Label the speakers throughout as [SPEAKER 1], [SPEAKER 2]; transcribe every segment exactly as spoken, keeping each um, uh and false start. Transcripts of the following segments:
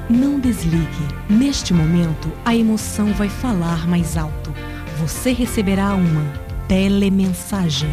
[SPEAKER 1] Não desligue. Neste momento, a emoção vai falar mais alto. Você receberá uma telemensagem.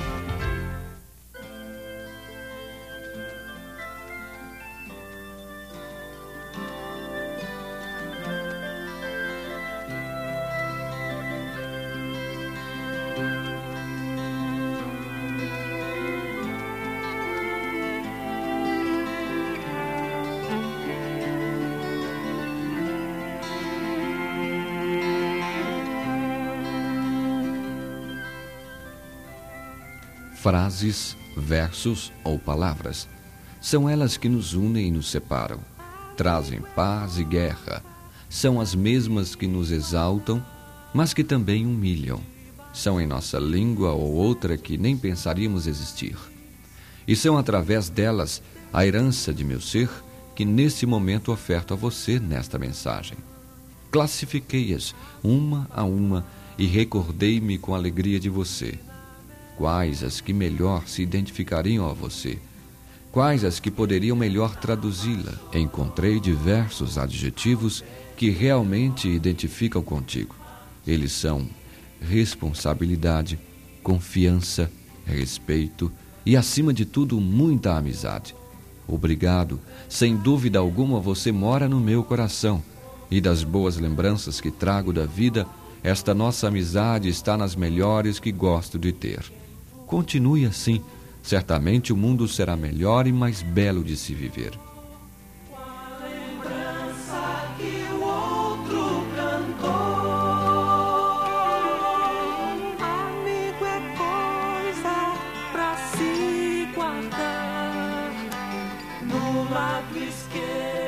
[SPEAKER 2] Frases, versos ou palavras, são elas que nos unem e nos separam. Trazem paz e guerra. São as mesmas que nos exaltam, mas que também humilham. São em nossa língua ou outra que nem pensaríamos existir. E são através delas a herança de meu ser que nesse momento oferto a você nesta mensagem. Classifiquei-as uma a uma e recordei-me com alegria de você. Quais as que melhor se identificariam a você? Quais as que poderiam melhor traduzi-la? Encontrei diversos adjetivos que realmente identificam contigo. Eles são responsabilidade, confiança, respeito e, acima de tudo, muita amizade. Obrigado. Sem dúvida alguma, você mora no meu coração. E das boas lembranças que trago da vida, esta nossa amizade está nas melhores que gosto de ter. Continue assim, certamente o mundo será melhor e mais belo de se viver.
[SPEAKER 3] A lembrança que o outro cantou. Amigo é coisa pra se guardar no lado esquerdo.